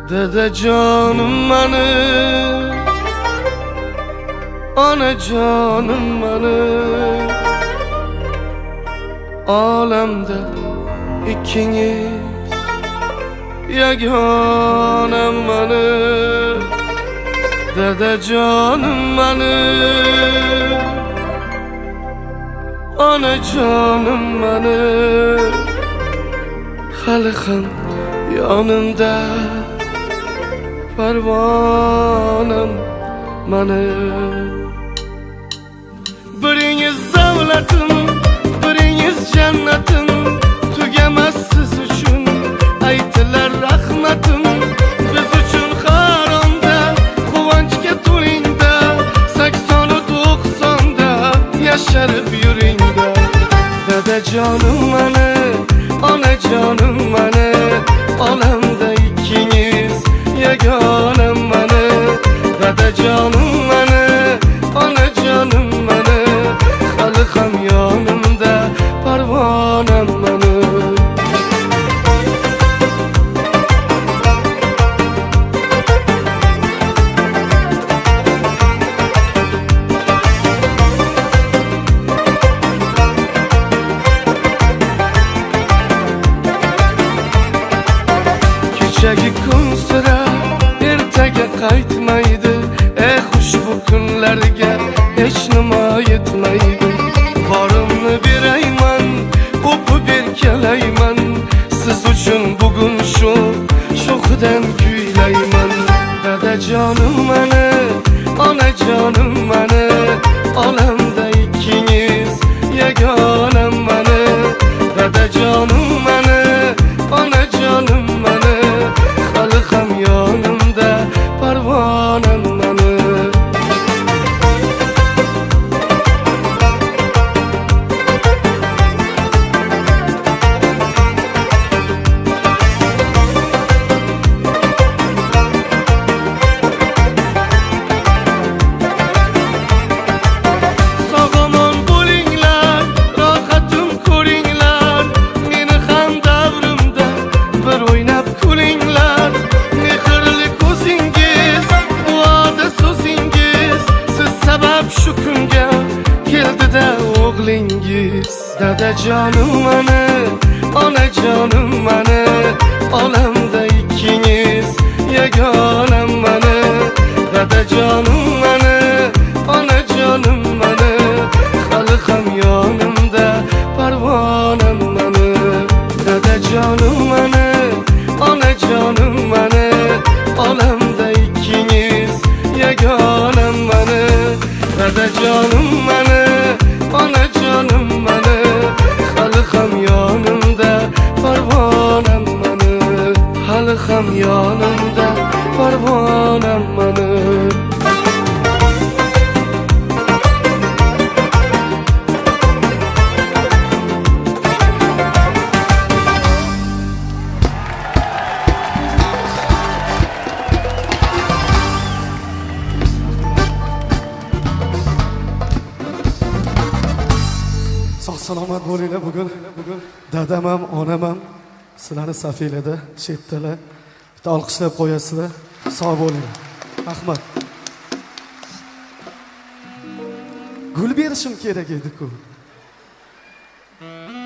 Dedecanım benim, anacanım benim. Alemde ikiniz yeganem benim. Dedecanım benim, anacanım benim. Hali ham yanımda parvonim benim. Biriniz davlatim, biriniz cennetim. Tugamas siz uchun aytilar rahmatim. Biz uchun haromda, quvonchga to'lingda, 80-90da yasharib yuringda. Dadajonim meni, onajonim meni, olamda ikkiniz yeganem meni. Dadajonim meni, onajonim meni, hali ham yonimda parvonim meni. Kechagi kun sira ertaga qaytmaydi. Xushbu kunlarga hech nima yetmaydi. Borimni berayman, o'pib erkalayman. Siz uchun bugun shu sho'xidan kuylayman. Dadajonim meni, onajonim meni, olamda ikkiniz yeganem meni. Dadajonim meni, onajonim meni, hali ham yonimda parvonim meni. Sog'omon bo'linglar, rohatim ko'ringlar. Meni ham davrimda bir o'ynab kulinglar. Mehrli ko'zingiz, duoda so'zingiz, siz sabab shu kunga keldi-da o'g'lingiz. Dadajonim meni, onajonim meni, olamda ikkiniz yeganem meni. Dadajonim meni, onajonim meni, hali ham yonimda parvonim meni. Dadajonim meni, onajonim meni, olamda ikkiniz yeganem meni. Dadajonim meni, onajonim meni, hali ham yonimda parvonim meni. Hali ham yonimda parvonim meni. Sog' salomat bo'linglar. Bugun dadam ham, onam ham sizlarni safinglarda chet tili bitta olqishlab qo'yasizlar. Sog' bo'linglar. Rahmat. Gul berishim kerak edi-ku.